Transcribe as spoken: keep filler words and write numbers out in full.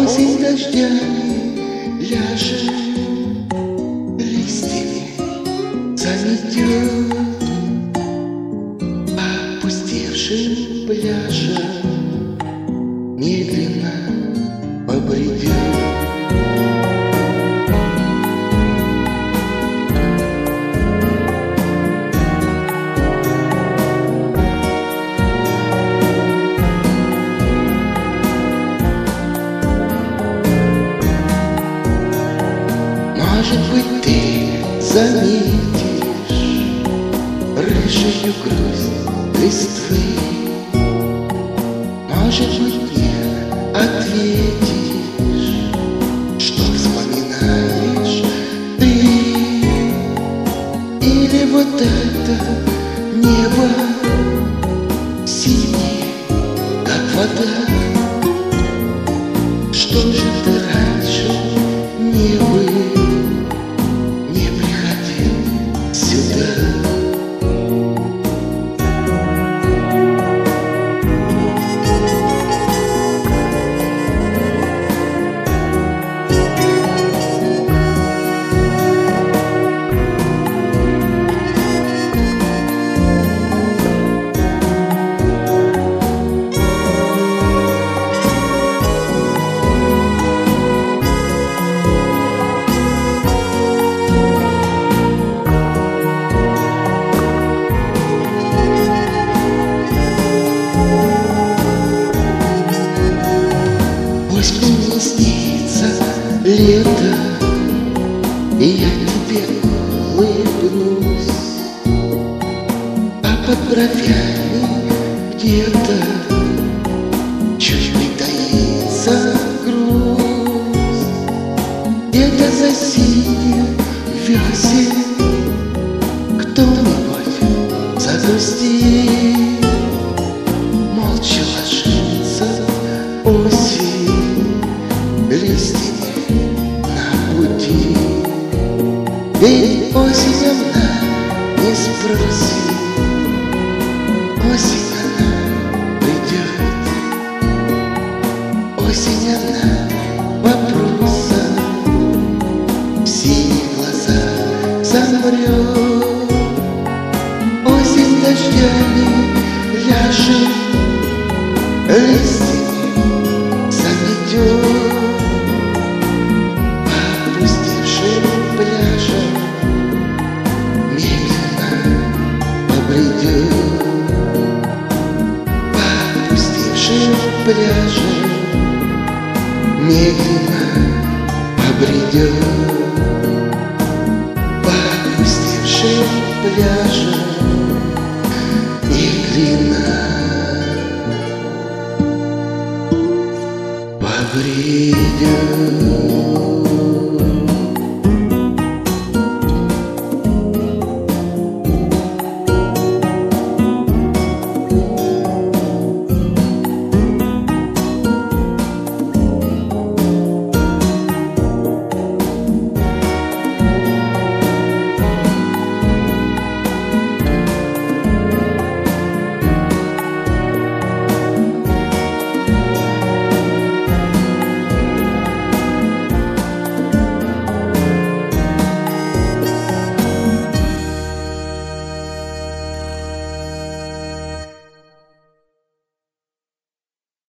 Осень дождями ляжет, листьями заметет опустевшим пляжем, медленно побредет. Может быть, ты заметишь рыжую грусть листвы, может быть, нет, ответишь, что вспоминаешь ты. Или вот это небо синее, как вода. Что же ты раньше не был? Пусть мне снится лето, и я тебе улыбнусь, а под бровями где-то чуть притаится грусть. Где-то за синим весен кто-нибудь загрустит, молча ложится осень листьями на пути. Ведь осень она не спросит, осень она придет, осень она вопросом в синих глазах замрет. Осень дождями ляжет, листьями заметет, опустевшим пляжем медленно побредет, опустевшим пляжем медленно побредет, опустевшим пляжем медленно побредет.